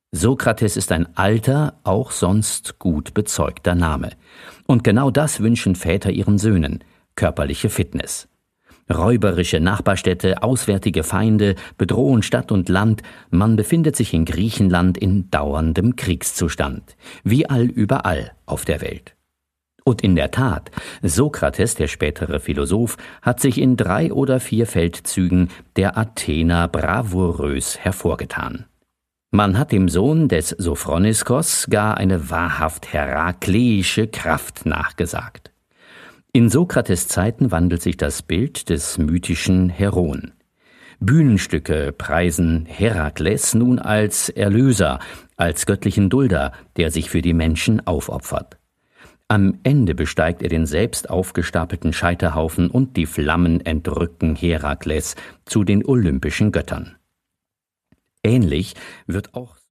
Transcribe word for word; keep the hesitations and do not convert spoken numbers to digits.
Sokrates ist ein alter, auch sonst gut bezeugter Name. Und genau das wünschen Väter ihren Söhnen: körperliche Fitness. Räuberische Nachbarstädte, auswärtige Feinde bedrohen Stadt und Land, man befindet sich in Griechenland in dauerndem Kriegszustand, wie allüberall auf der Welt. Und in der Tat, Sokrates, der spätere Philosoph, hat sich in drei oder vier Feldzügen der Athener bravourös hervorgetan. Man hat dem Sohn des Sophroniskos gar eine wahrhaft herakleische Kraft nachgesagt. In Sokrates Zeiten wandelt sich das Bild des mythischen Heroen. Bühnenstücke preisen Herakles nun als Erlöser, als göttlichen Dulder, der sich für die Menschen aufopfert. Am Ende besteigt er den selbst aufgestapelten Scheiterhaufen und die Flammen entrücken Herakles zu den olympischen Göttern. Ähnlich wird auch